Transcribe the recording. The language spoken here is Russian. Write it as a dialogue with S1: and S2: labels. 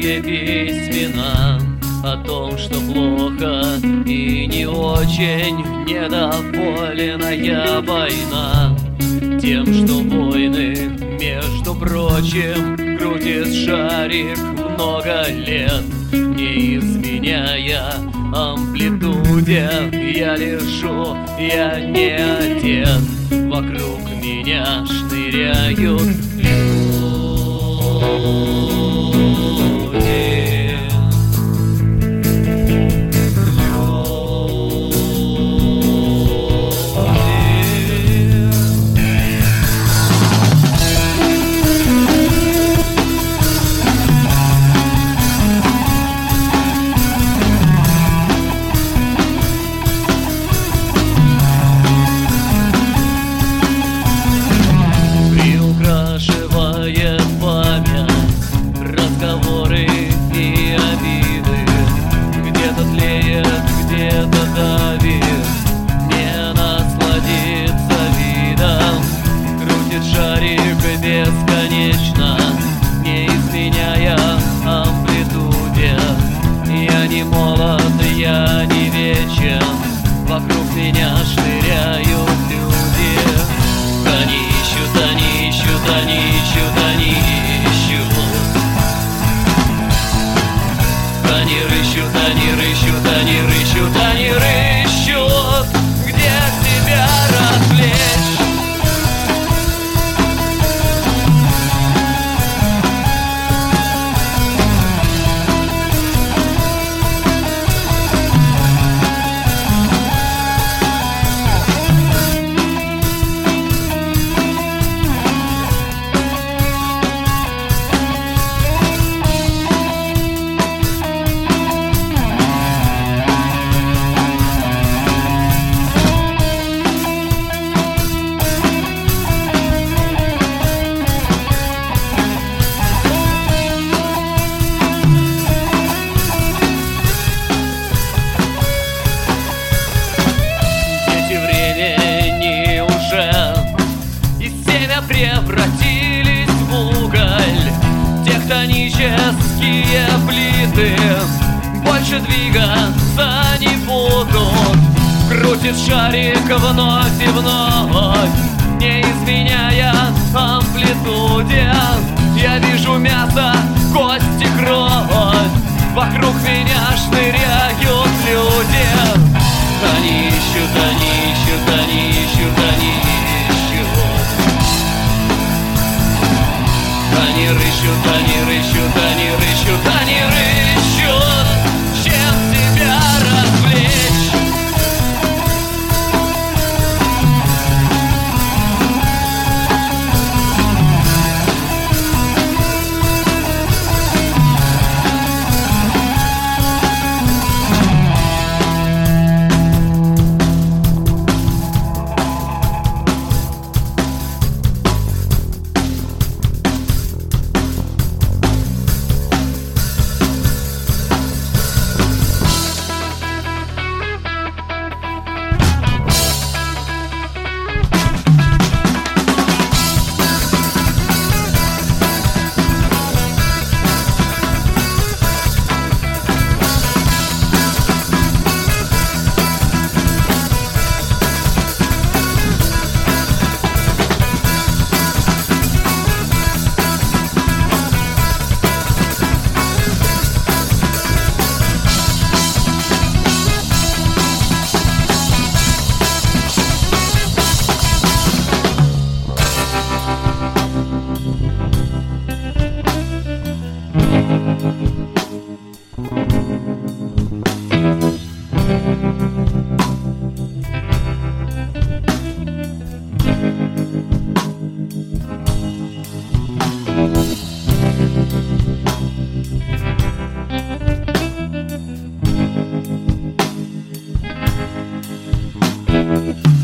S1: тебе письмена о том, что плохо и не очень недоволенная война тем, что войны, между прочим, крутит шарик много лет, не изменяя амплитуде. Я лежу, я не одет, вокруг меня шныряют люди. Приукрашивает память разговоры и обиды, где-то тлеет, где-то давит, не насладиться видом. Крутит шарик бесконечно, не изменяя амплитуде. Я не молод, я не вечен, вокруг меня шныряют люди. Они ищут, они ищут, они ищут, они ищут. Они рыщут, они рыщут, они рыщут, они рыщут, где тебя развлечь. Превратились в уголь тектонические плиты, больше двигаться не будут. Крутит шарик вновь и вновь, не изменяя амплитуде. Я вижу мясо, кости, кровь, вокруг меня шныряют люди. Они ищут, они ищут, они ищут, они ищут. Они рыщут, они рыщут, они рыщут, они рыщут, чем тебя развлечь.
S2: Thank you.